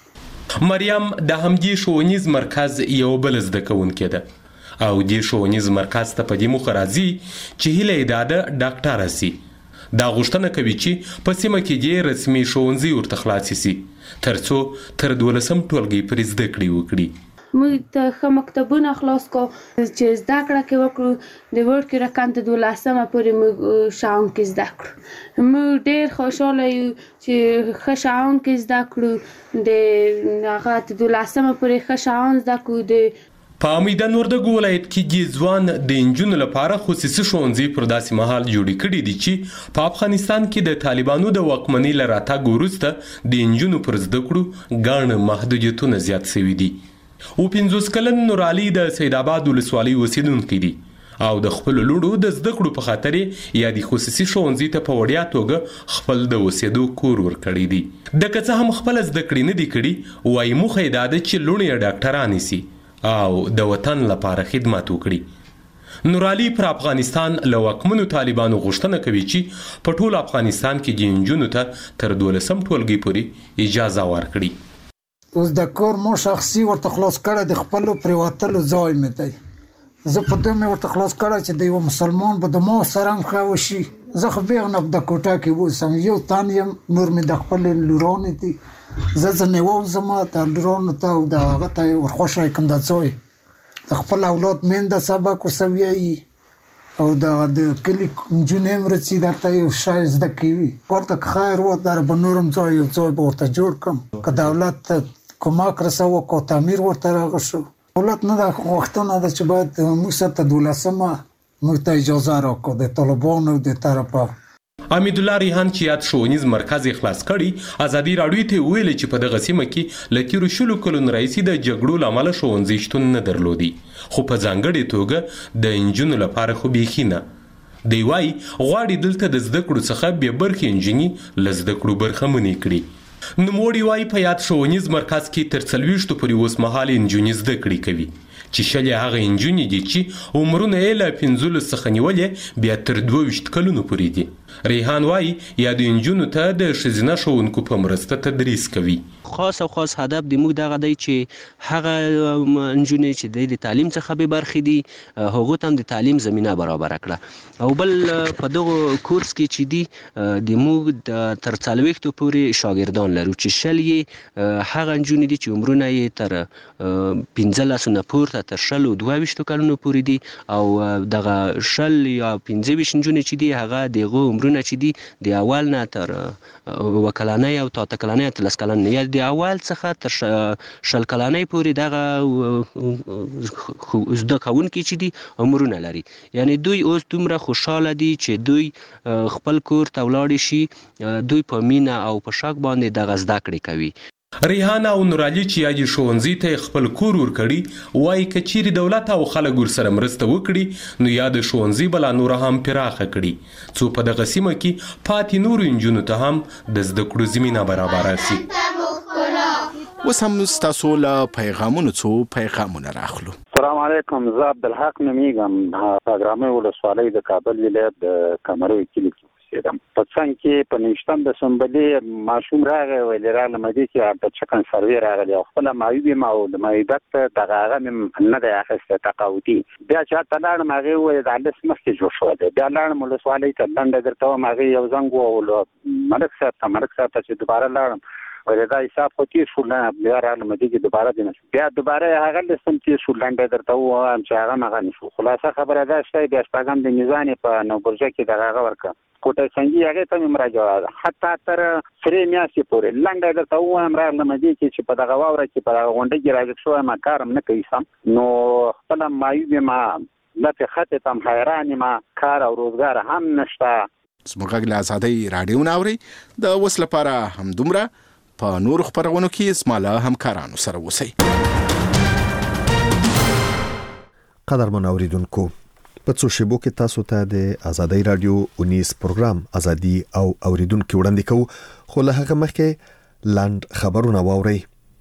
مریم د همدې ښوونیز مرکز یو بل زده کوونکې ده او دې ښوونیز مرکز ته په دې موخه راځي چې هیله یې دا ده ډاکټره سي. دا غوښتنه کوي چې په سیمه کې دې رسمي ښوونځي ورته خلاص سي تر څو تر 12م ټولګي پورې زده کړې وکړي. موږ ته ښه مکتبونه خلاص کو چې زده کړه کې وکړو د وړکي رقم ته 12مه پورې موږ شاون کې زده کړو. موږ ډېر خوشحاله یو چې ښه شاون کې زده کړو د هغه 12مه پورې ښه شاون زده کړو. په میدان وردګو ولایت کې ځوان د نجونو لپاره خصوصي ښوونځي پر داسې مهال جوړې کړي دي چې په افغانستان کې د طالبانو د واکمنۍ له راتګ وروسته د نجونو پر زده کړو ګڼ محدودیتونه زیات شوي دي. او 50 کلن نورعلي د سید آباد ولسوالۍ اوسیدونکی دی او د خپل لوړو د زده کړو په خاطر یا د خصوصي ښوونځي ته په وړیا توګه خپل د اوسېدو کور ورکړی دی. د که څه هم خپل زده کړې نه دي کړي وایي موخه یې دا ده چې لوڼې ډاکټرانې سي او د وطن لپاره خدمت وکړي. نورعلي پر افغانستان له واکمنو طالبانو غوښتنه کوي چې په ټول افغانستان کې د نجونو ته تر 12م ټولګي پورې اجازه ورکړي. اوس د کور مو شخصي ورته خلاص کړه د خپل پریواتلو ځای مې دی. زه په دې مې ورته خلاص کړه چې د یو مسلمان به د ما سره هم ښه وشي. زه خو بیغنه د کوټه کې اوسم یو تن یم نور مې د خپل لورانې دي. زه ځنې ووځم د لورانو ته او د هغه ته ورخوښه کړم د ځای د خپل اولاد میندې سبق ورسه ویایي او د کلي نجونې هم رسي درته یو شی زده کوي. ورته که خیر و در به نور هم ځای یو ځای به ورته جوړ کړم که دولت کمک رسوه که تعمیر ورته راغی شو. دولت نه دا غوښتنه ده چې باید موږ ته 12مه موږ ته اجازه راکړو د طالبانو د طرفه. حمید الله ریحان چې یاد ښوونیز مرکز یې خلاص کړي ازادي راډیو ته ویلي چې په دغه سیمه کې له تیرو 20 کلونو راهیسې د جګړو له امله ښوونځي شتون نه درلودي خو په ځانګړې توګه د نجونو لپاره خو بیخي نه. دی وایي غواړي دلته د زده کړو څخه بې برخې نجونې له زده کړو برخمنې کړي. نوموړي وایي په یاد ښوونیز مرکز کې تر 40 پورې اوسمهال نجونې زده کړې کوي چې شلې هغه نجونې دي چې عمرونه یې له 15 څخه نیولې بیا تر 22 کلونو پورې دي. ریحان وایي یا د نجونو ته د ښځینه ښوونکو په مرسته تدریس کوي. خاص او خاص هدف د موږ دغه دی چې هغه نجونې چې د تعلیم څخه به برخې دي هغو ته هم د تعلیم زمینه برابر کړه. او بل په دغه کورس کې چې دی د موږ تر 40 پورې شاګردان لرو چې شل یې هغه نجونې دي چې عمرونه یې تر 15 نه پورته تر 22 کلونو پورې دي او دغه شل یا 15 نجونې چې دی هغه دغه عمرونه چې دی د اول نه تر وکلانۍ او تا کلانۍ تر 10 کلنۍ یا د اول څخه تر 10 کلنۍ پورې دغه زده کوونکي چې دی عمرونه لري. یعنی دوی اوس دومره خوشاله دي چې دوی خپل کور ته ولاړ شي دوی په مینا او په شک باندې دغه زده کړې کوي. ریحان او نورعلي چې یادي ښوونځي ته خپل کور ورکړي وایي که چیرې دولت او خلک ورسره مرسته وکړي نو یاد ښوونځي بلا نور هم پراخه کړي څو په دغه سیمه کې پاتې نورو نجونو ته هم د زده کړو زمینه برابره شي. اوس هم تاسو له پیغامونو څو پیغامونه راخلو. السلام علیکم، زه عبدالحق نومیږم، پاګرامي ولسوالۍ د کابل ولایت د کمروي کلی کې اوسېدم. په څنګ کې په 19 دسمبر ماشوم راغی ویل راغله مدې کې د چکن سروې راغلی او خپل مایوبي ما او د مایبت دغه هغه نه دی اخیسته تقاوتي. بیا چې تا لاړم هغې وویل د هلس مخکې جوړ شوی دی. بیا لاړم ولسوالۍ ته دنډه درته وم، هغې یو زنګ ووهلو ملک صاحب ته چې دوباره لاړم ویل دا حساب خو تېر شو، نه بیا راغلم دې کې دوباره دې نه شو. بیا دوباره هغه لسم تېر شو، لنډه درته ووایم چې هغه مغه نه شو. خلاصه خبره دا شته بیا شپږم د میزانې په نوبرجه کې دغه هغه ورکړه کوټه سنګي هغې ته مې مراجعه ده حتی تر 3 میاشتې پورې. لنډه درته ووایم راغلم دې کې چې په دغه واوره کې په دغه غونډه کې راجع شوی ما کارم نه کوي سم، نو خپله مایوب یم، لپې خطې ته هم حیران یم، کار او روزګار هم نشته. زموږ غږ له ازادۍ راډیو نه اورئ. د اوس لپاره همدومره. په نورو خپرونو کې زما له همکارانو سره اوسئ. قدرمن اوریدونکو، په څو شیبو کې تاسو ته د ازادۍ راډیو 19 پروګرام ازادي او اوریدونکو وړاندې کوو، خو له هغه مخکې لاند خبرونه واورئ.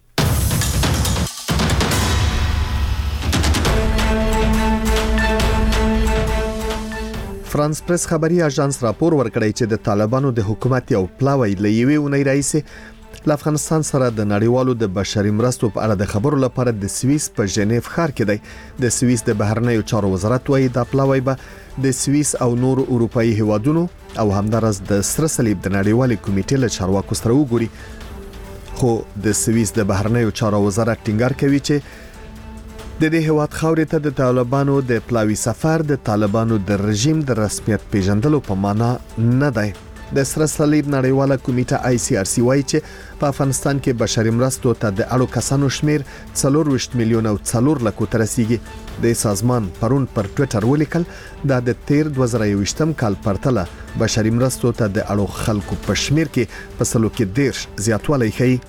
فرانس پریس خبري اژانس راپور ورکړی چې د طالبانو د حکومت یو پلاوی له یوې اونۍ راهیسې له افغانستان سره د نړیوالو د بشري مرستو په اړه د خبرو لپاره د سویس په ژنیف ښار کې دی. د سویس د بهرنیو چارو وزارت وايي دا پلاوی به د سویس او نورو اروپایي هیوادونو او همدارس د سره صلیب د نړیوالې کمیټې له چارواکو سره وګوري. خو د سویس د بهرنیو چارو وزارت ټینګار کوي چې د دې هیواد خاورې ته د طالبانو د پلاوی سفر د طالبانو د رژیم د رسمیت پیژندلو په معنا نه دی. د سره صلیب نړیواله کمیټه ICRC وايي چې په افغانستان کې بشري مرستو ته د اړو کسانو شمیر 24 میلیون او 4 لک ته رسیدي. د سازمان پرون پر ټوئیټر ولیکل دا د 2021م کال پرتله بشري مرستو ته د اړو خلکو په شمیر کې په سلو کې 10 زیاتوالی ښیي.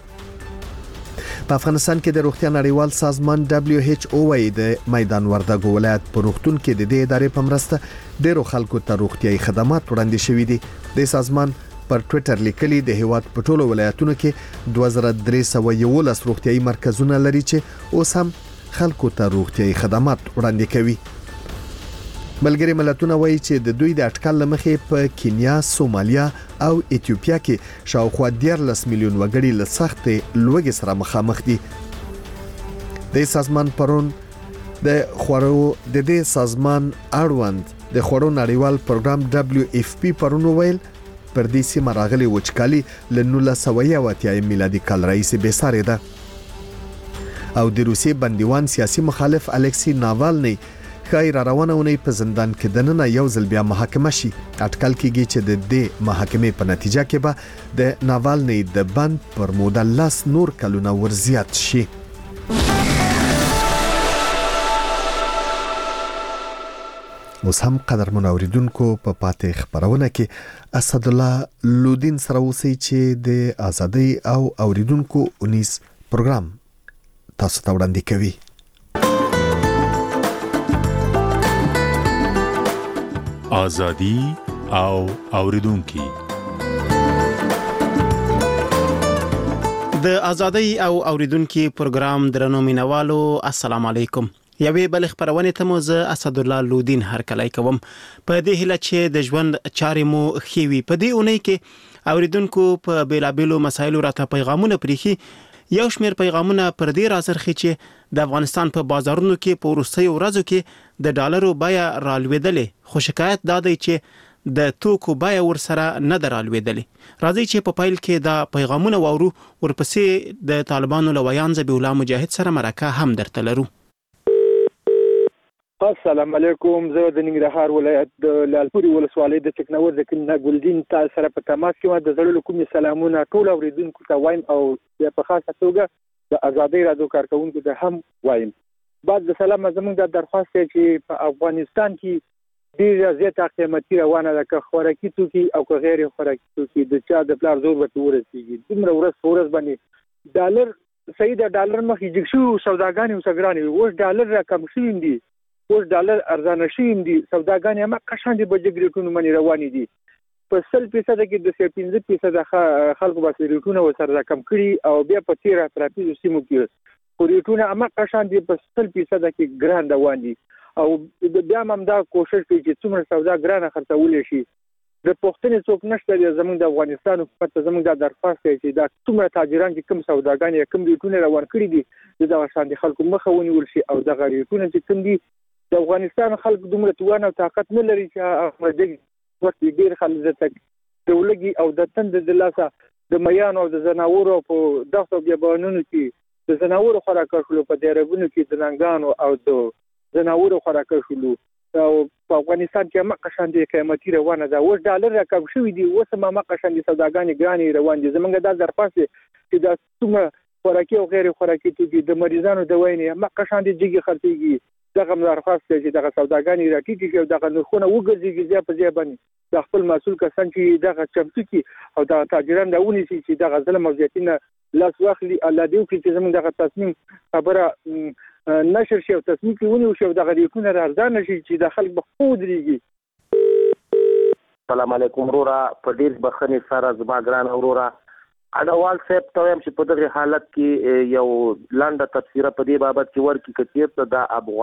په افغانستان کې د روغتیا نړیوال سازمان WHO وايي د میدان وردګو ولایت په روغتون کې د دې ادارې په مرسته ډیرو خلکو ته روغتیايي خدمات وړاندې شوي دي. د سازمان پر ټوئیټر لیکلي د هیواد په ټولو ولایتونو کې 2311 روغتیايي مرکزونه لري چې اوس هم خلکو ته روغتیايي خدمات وړاندې کوي. ملګری ملتونه وایي چې د دوی د اټکل لمخې په کینیا، سومالیا او ایتیوپیا کې شاوخوا 13 میلیون وګړي له سختې لوږې سره مخامخ دي. د سازمان پرون د دې سازمان اړوند د خوړو نړیوال پروګرام WFP پرون ویل پر دې سیمه راغلي وچکالي له 1980 میلادي کال راهیسې بېسارې ده. او د روسي بندیوان سیاسي مخالف الکسی ناوالني خیر روانه ونی په زندان کې دننه یو ځل بیا محاکمه شي. اټکل کېږي چې د دې محاکمې په نتیجه کې به د ناوالني د بند پر موده 10 نور کلونه ورزیات شي. اوس هم قدرمن اوریدونکو په پاتې خبرونه کې اسد الله لودین سره اوسئ چې د ازادۍ او اوریدونکو 19 پروګرام تاسو ته وړاندې کوي. ازادي او اوریدونکو د ازادۍ او اوریدونکو پروګرام درنو مینوالو السلام علیکم. یوې بل خبرونه ته مو زه اسد الله لودین هرکلی کوم. په دې هیله چې د ژوند چارې مو خېوي. په دې اونۍ کې اوریدونکو په بیلابېلو مسایلو راته پیغامونه پریخي. یو شمېر پیغامونه پر دې راځرخي چې د افغانستان په بازارونو کې په وروستیو ورځو کې د ډالرو بیه رالوېدلې، خو شکایت دا دی چې د توکو بیه ورسره نه ده رالوېدلې. راځي چې په پیل کې دا پیغامونه واورو، ورپسې د طالبانو له ویان ذبیح الله مجاهد سره مرکه هم درته لرو. السلام علیکم. زه د ننګرهار ولایت د لالپوري ولسوالۍ د چکنور د کلنا ګلدین تاسو سره په تماس کې د زړه کومې سلامونه ټول اوریدونکو ته وایم او په خاصه توګه د ازادۍ رادیو کارکونکو ته هم وایم. بعد د سلام زموږ د درخواست چې په افغانستان کې ډیره زیاته قیمتي روانه ده، که خوراکي توکي او که غیر خوراکي توکي د چا د پلار زور ورته ورسیږي. دومره ورځ باندې ډالر صحیح د ډالر مخې جګ شو، سوداګانې او سګرانې اوس ډالر را کم شوي دي، اوس ډالر ارزانه شوي دي، سوداګانې هم قشان دي بجګ ریټونو باندې روانې دي. په 100% کې د 15% خلکو بس ریټونه وسره کم کړي او بیا په 13% سیمو کې ریټونه امه شان دي په 100% کې ګران روان دي او بیا هم دا کوشش کوي چې څومره سودا ګرانه خرڅول شي د پښتنې څوک نشته زموږ د افغانستان حکومت زموږ د درخواست کوي چې دا څومره تاجران چې کوم سوداګان کوم ریټونه روان کړي دي د شان دي خلکو مخه ونیول شي او د ریټونه چې کوم دي د افغانستان خلک دومره توان او طاقت نه لري چې موږ وخت ډیر خلک تک دولګي او د تند د لاسه د میانو او د زناورو په دغه بیابانونو کې د زناورو خوراک شلو په دیربونو کې د ننګانو او د زناورو خوراک شلو او په افغانستان کې مکه شان دي قیمتي روانه ده اوس ډالر راکم شوې دي اوس مکه شان دي سوداګانې ګرانې روان دي زمونږ د درپاسه چې د څومره خوراکي او غیر خوراکي توکي د مریضانو د وینې مکه شان دي جګي خرڅيږي دغه درخواست کوي چې دغه سوداګانې راټیټي کې دغه نرخونه وګرځي ځای په ځای باندې د خپل مسؤل کسان چې دغه چمتو کی او د تاجران راونی چې دغه ظلم او زیاتینه لاس واخلي الله دې وکړي چې زموږ دغه تصمیم خبره نشر شي او تصمیم کې ونیو شي دغه ریکونه راځان شي چې د خلک به خود لريږي. السلام علیکم ورورا په ډیر بخنی سره زما ګران ورورا اډوال صاحب ته هم چې په دغه حالت کې یو لاندې تفسیر په دې بابت کې ورکی کچې د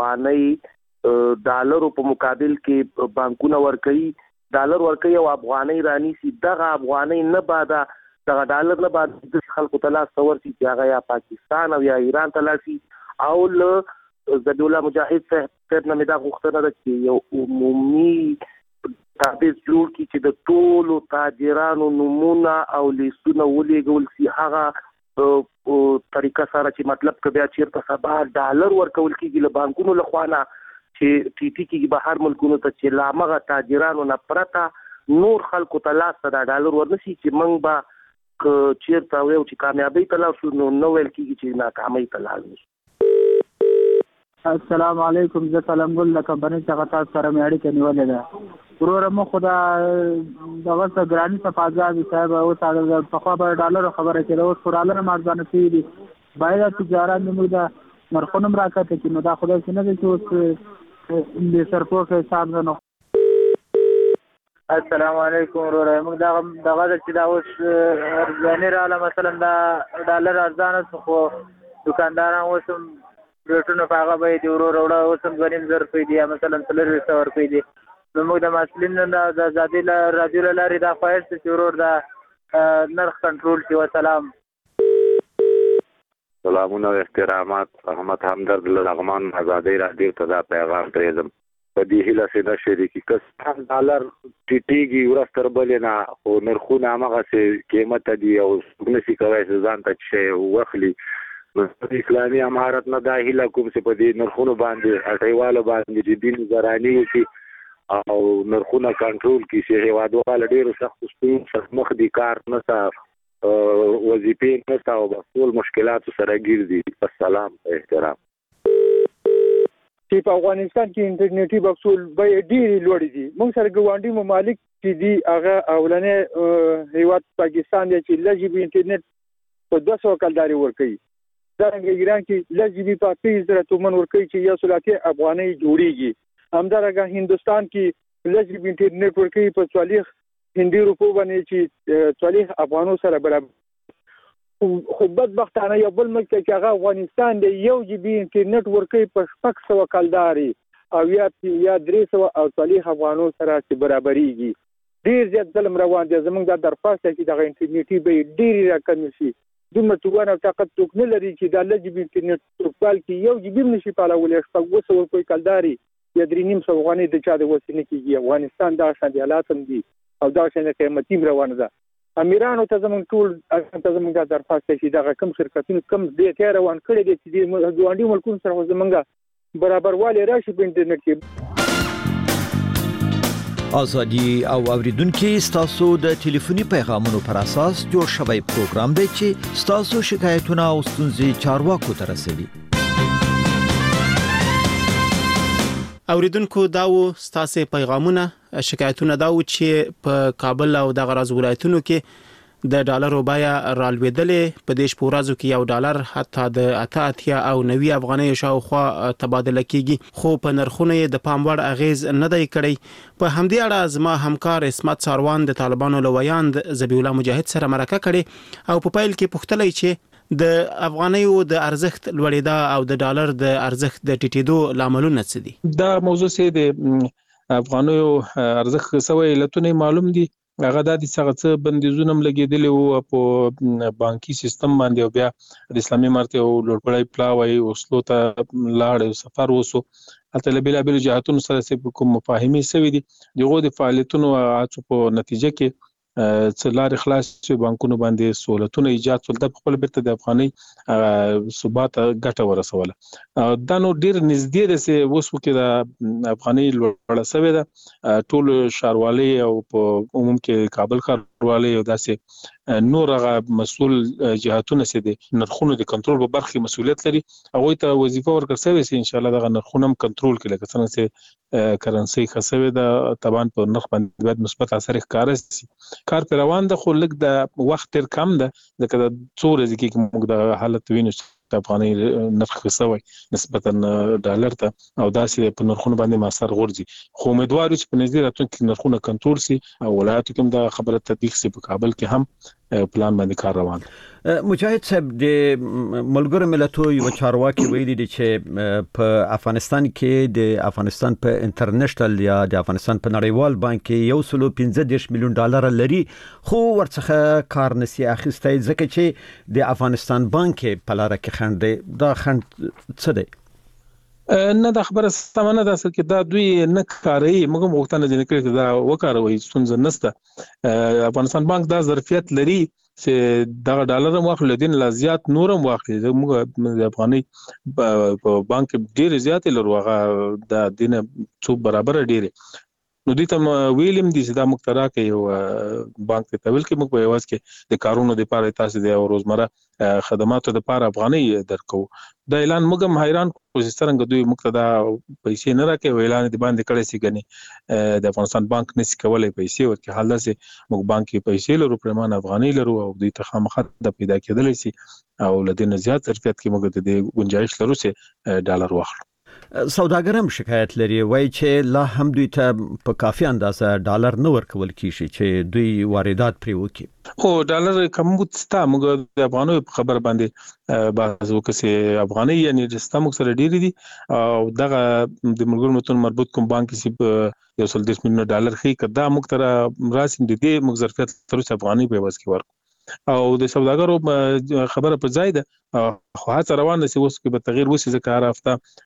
افغاني ډالرو په مقابل کې بانکونه ورکړي ډالر ورکړي او افغاني رانی سي دغه افغاني نه بادا دغه ډالر نه بعد د خلکو ته لاس ور سي چې هغه یا پاکستان او یا ایران ته لاسي او له زبیح مجاهد صاحب نه دا غوښتنه ده چې یو عمومي تابع جوړ کی چې د ټولو تاجرانو نمونه او لیستونه ولېګول سي هغه طریقه سره چې مطلب کبه چیرته سبا ډالر ورکول کیږي له بانکونو لخوانه چې ټیټی کې بهر ملکونو ته چې لامغه تاجرانو نه پرته نور خلکو ته لاس ته ډالر ورنسي چې موږ به چیرته ویو چې کامیابی ته لاړ شو نو ویل کیږي چې ناکامۍ ته لاړ شو. السلام علیکم زه سلام ګل له کمپنۍ څخه تاسو سره مې اړیکه نیولې ده ورور مو خدا دغه څه ګرانی په فاضل صاحب او تاسو په خوا به ډالر خبره کړو اوس ډالر مارځنه پیری باید تجارت موږ دا مرخونم راکته چې نو دا خدای څنګه دې چې اوس دې سرپوښ حساب نه. السلام علیکم ورور موږ دغه چې دا اوس ارزانه رااله مثلا دا ډالر ارزانه خو دکانداران اوسم ریټونه پاغه به دی ورور وړه اوسم غنیم زر پیډیا مثلا 300 ور پیډي نو موږ د مسلین د آزادی رادیو لاري دا فایل چې ورور دا نرخ کنټرول شي. وسلام. سلامونه او احترامات احمد همدرد لغمان آزادی رادیو ته دا پیغام پریزم په دې هیله چې د شریکی کس ډالر ټیټیږي ورستر بلنه او نرخونه هغه سي قیمت دی او نسی کوي ځان ته شي وخلی اسلامي امارت نه دا هیله کوم چې په دې نرخونو باندې اټیواله باندې چې دین زرانی وي او نرخونه کنټرول کی شي هوادوال ډیرو سخت ستونزې مخ دي کار نه تا وظیفې نه تا او ټول مشکلات سره ګرځي. السلام احترام. چې په افغانستان کې انټرنیټي بکسول به ډېری لوړ دي موږ سره ګوانډي ممالک چې دي هغه اولنې هیواد پاکستان دی چې لږ انټرنیټ په 200 کلداري ورکړي دا ایران کې لږ په 30,000 تومن ورکړي چې یو سلاطي افغاني جوړيږي همدارنګه هندستان کې لږ انټرنیټ ورکړي په 40 هندي روپو باندې چې 40 افغانو سره برابر خو بدبختانه یو بل ملک چې هغه افغانستان دی یو جی بي انټرنیټ ورکړي په 600 کلداري او یا 300 او 40 افغانو سره چې برابرېږي ډیر زیات ظلم روان دي زموږ د درخواست چې د انټرنیټي به ډیر راکم شي دومره توان او طاقت توک نه لري چې د لږ انټرنیټ پال کې یو جی بي نشي پالولای شپږ وسو کوئی کلداري یا 300 افغاني د چا د وسینه کېږي افغانستان دا شان دي حالات هم دي او دا شان قیمتي روانه ده امیرانو ته زموږ ټول ته زموږ د درخواست چې دا کم شرکتونو کم دې ته روان کړي دي چې د ګوانډي ملکونو سره زموږ برابر والي راشي په انټرنیټ کې. ازادي او اوریدونکو ستاسو د ټلیفوني پیغامونو پر اساس جوړ شوی پروګرام دی چې ستاسو شکایتونه او ستونزې چارواکو ته رسوي. اوریدونکو داو ستاسو پیغامونه شکایتونه داو چې په کابل او د غراز ولایتونو کې د ډالرو بیه رالوېدلې په دې شپورازو کې $1 حتی د 88 او 90 افغانۍ شاوخوا تبادله کیږي خو په نرخونه د پام وړ اغیز نه دی کړی. په همدې اړه زما همکار اسمت ساروان د طالبانو لویاند ذبیح الله مجاهد سره مرکه کړې او په پیل کې پوښتلې چې د افغانیو د ارزښت لوړېدا او د ډالر د ارزښت د ټیټېدو لاملونه څه دي؟ دا موضوع سي د افغانیو ارزښت سوی لتونه معلوم دي. هغه د څه بندیزونه لګیدلي وو په بانکي سیستم باندې او بیا د اسلامي امارت او لوړپړی پلاوی اوسلو ته لاړ سفر وسو اته بل جهاتونو سره کوم مفاهمي سوي دي دغه د فعالیتونو په نتیجه کې څلار اخلاص چې بانکونو باندې سہولتونه ایجاد شول د خپل بیرته د افغاني ثبات ګټه ورسوله دا نو ډیر نږدې ده چې وسو کې د افغاني لوړه سوي ده ټول شاروالي او په عموم کې کابل ښاروالي او داسې نور هغه مسول جهاتونه چې د نرخونو د کنټرول په برخه مسؤلیت لري هغه ته وظیفه ورکړل شوی چې ان شاء الله د نرخونو کنټرول کړي لکه څنګه چې کرنسي خسوي د طبعا په نرخ باندې باید مثبت اثر ښکار شي. کار پر روان ده خو لږ د وخت تر کم ده ځکه د څو ورځې کې موږ د حالت وینو د افغاني نرخ خسوي نسبتا ډالر ته او داسې په نرخونو باندې مؤثر غورځي خو امیدوار چې په نږدې راتلونکي نرخونه کنټرول شي او ولایتو کې د خبره تطبیق شي په کابل کې هم پلان باندې کار روان. مجاهد صاحب د ملګرو ملتونو یو چارواکي ویلي دي چې په افغانستان کې د افغانستان په انټرنیشنل یا د افغانستان په نړیوال بانک کې $115 میلیون لري خو ورڅخه کار نسی اخیستی ځکه چې د افغانستان بانک په لار کې خند دی. دا خند څه دی؟ نه د خبره سمانه ده چې دا دوی نه کاری موږ مغتنه دي کړی دا وکاروي ستونزه نشته. افغانستان بانک دا ظرفیت لري چې دا ډالر واخلي دین لا زیات نورم واخلي موږ د افغاني بانک ډیر زیات لرو هغه د دینه څو برابر ډیر نو دې ته ویلم دي چې دا مخترا کوي او بانک ته ویل کې موږ په یواز کې د کارونو لپاره تاسو د روزمره خدماتو لپاره افغاني درکو دا اعلان موږ حیران کوشش څنګه دوی مقتدا پیسې نه راکې اعلان دي باندې کړی سي غني د افغانستان بانک نس کولای پیسې ورکه حال ده چې موږ بانک کې پیسې لرو پرمان افغاني لرو او دوی ته خامخا د پیدا کېدل سي او لدین زیات ظرفیت کې موږ د گنجائش لرو چې ډالر واخلو. سوداګر هم شکایت لري وای چې لا هم دوی ته په کافي اندازه ډالر نه ورکول کیږي چې دوی واردات پرې وکړي. او ډالر کمبود ستا موږ د افغانو خبر باندې بعضو کسي افغاني یعنی رستم سره ډیری دي او دغه د ملګرو ملتونو مربوط کوم بانک چې $110 میلیون خي کدا موږ تر راسم دي موږ ظرفیت تر افغاني په واسه کې ورکو او د سوداګرو خبره په ځای ده خو هڅه روانه سي اوس کې به تغیر وشي ځکه هر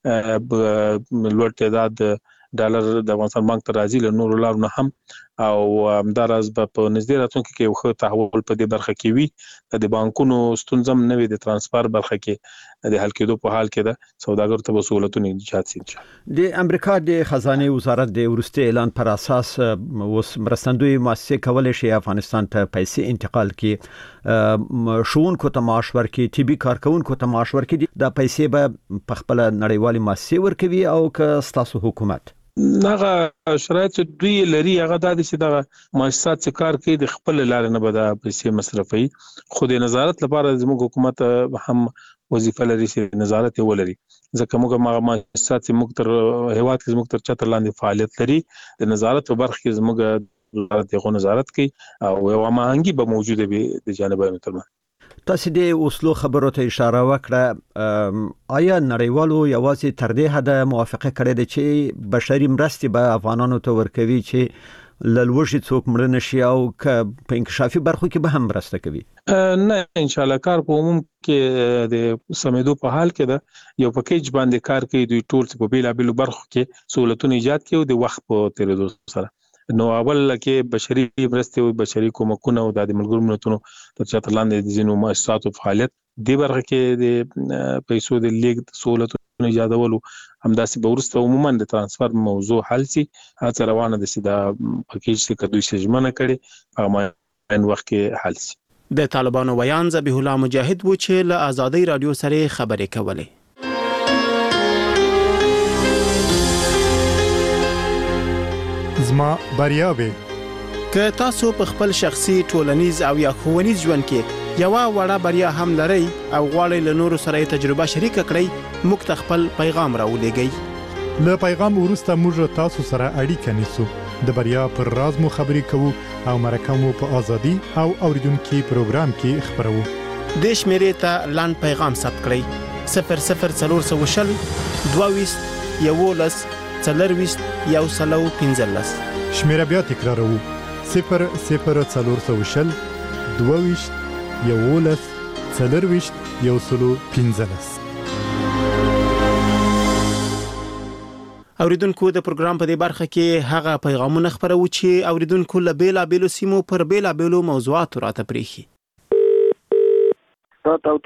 هفته لوړ تعداد ډالر د افغانستان بانک ته راځي له نورو لارو نه هم او همدارس په نږدې راتلونکي کې یو ښه تحول په دې برخه کې وي د بانکونو ستونزم نه وي د ترانسفر برخه کې د حل کېدو په حال کې ده سوداګر ته سہولتونه ایجاد شي. د امریکا د خزانه وزارت د ورستي اعلان پر اساس اوس مرستندوی مؤسسه کولای شي افغانستان ته پیسې انتقال کړي شونکو ته معاش ورکړي طبي کارکونکو ته معاش ورکړي د پیسې به په خپل نړیوالي مؤسسه ورکوي او که ستاسو حکومت نغه شرایط دوی لري هغه د چې د مؤسسات چې کار کوي د خپل لارې نه به د پیسې مصرفي خو د نظارت لپاره زموږ حکومت هم وظیفه لري چې نظارت ولري ځکه موږ مؤسسات چې موږ تر هیواد کې موږ تر چتر لاندې فعالیت لري د نظارت په برخه کې زموږ دغه نظارت کوي او یو ماهنګي به موجوده وي د جانبونو ترمنځ. تاسو د اوسلو خبرو ته اشاره وکړه آیا نړیوالو یوازې تر دې حد موافقه کړې ده چې بشري مرستې به افغانانو ته ورکوي چې لوړشي څوک مړ نشي او په انکشافي برخو کې به هم مرسته کوي؟ نه ان شاء الله کار په عموم کې د سمېدو په حال کې ده یو پکیج باندې کار کوي دوی ټول په بیلابیلو برخو کې سہولتونه ایجاد کوي د وخت په تیریدو سره نو اول کې بشري مرستې او بشري کومکونه او د ملګرو ملتونو تر چتر لاندې د ځینو مؤسساتو فعالیت د برخه کې د پیسو د لیږد سہولتونه ایجادولو همداسې به وروسته عموما د ترانسفر موضوع حل شي هڅه روانه ده چې دا پکیج چې دوی سجمنه کړي هغه ان وخت کې حل شي. د طالبانو ویان ذبیح الله مجاهد و چې له آزادۍ رادیو سره خبرې کولې. زما بریاوي که تاسو په خپل شخصي ټولنیز او یا ښوونیز ژوند کې یو وړه بریا هم لرئ او غواړئ له نورو سره تجربه شریک کړئ موږ ته خپل پیغام راولېږئ. له پیغام وروسته موږ تاسو سره اړیکه نیسو د بریا پر راز مو خبرې کوو او مرکه مو په ازادي او اوریدونکو پروګرام کې خبرو. د شمیرې ته لاند پیغام ثبت کړئ 00420 22 11 40 115. شمیره بیا تکراروو 00420 22 11 40 115. اوریدونکو د پروګرام په دې برخه کې هغه پیغامونه خبرو چې اوریدونکو له بیلابېلو سیمو پر بیلابېلو موضوعاتو راته پریخي.